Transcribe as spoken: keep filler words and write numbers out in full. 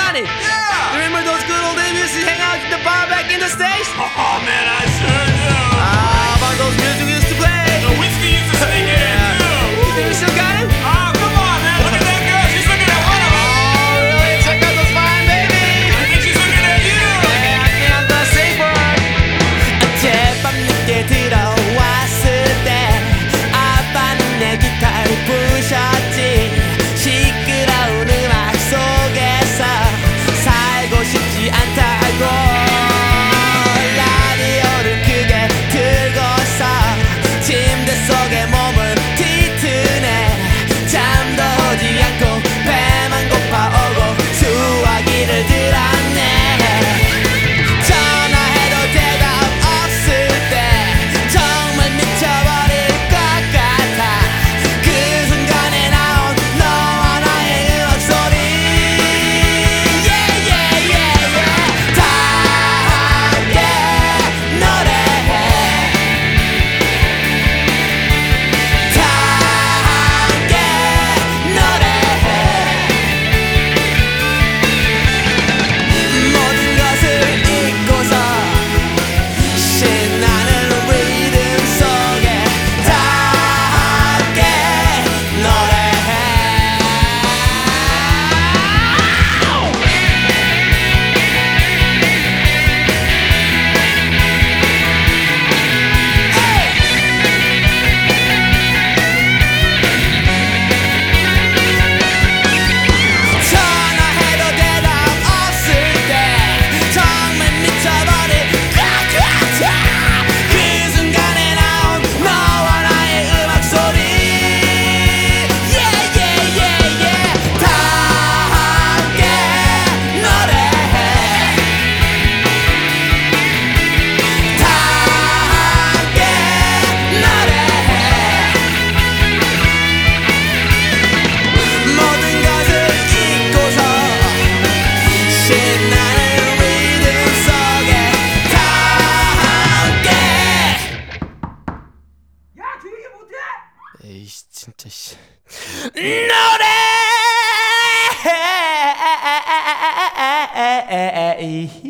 got it. Yeah! Remember those good old days we used to hang out at the bar back in the States? Oh man, I sure do. Ah, about those music we used to play. The whiskey used to sneak in too. You think you still got it? Oh, come on, man. Look at that girl. She's looking at one of us. Oh, really? Check out those fine babies. I think she's looking at you. Yeah, I can't the same for her. 어젯밤 늦게 들어왔을 때 아빠는 내 기타를 부셨지. 시끄러운 음악 속에서 살고 싶지 않다고 라디오를 크게 틀고서 침대 속에 몸을 뒤트네. 잠도 오지 않고 배만 고파오고 수화기를 들었네. 전화해도 대답 없을 때 정말 미쳐버릴 것 같아. 그 순간에 나온 너와 나의 음악 소리. Yeah, yeah, yeah, yeah. 다 함께 노래해. 다 함께 노래해. 모든 것을 잊고서 신나는 리듬 속에 다 함께 노래해. 전화해도 대답 없을 때 정말 미쳐버릴 것 같아. 그 순간에 나온 너와 나의 음악 소리. Yeah, yeah, yeah, yeah. 다 함께 노래해. 다 함께 노래해. 모든 것을 잊고서 신나는 리듬 속에 다 함께. 야, 조용히 못해. 에이씨 진짜 씨. 노래.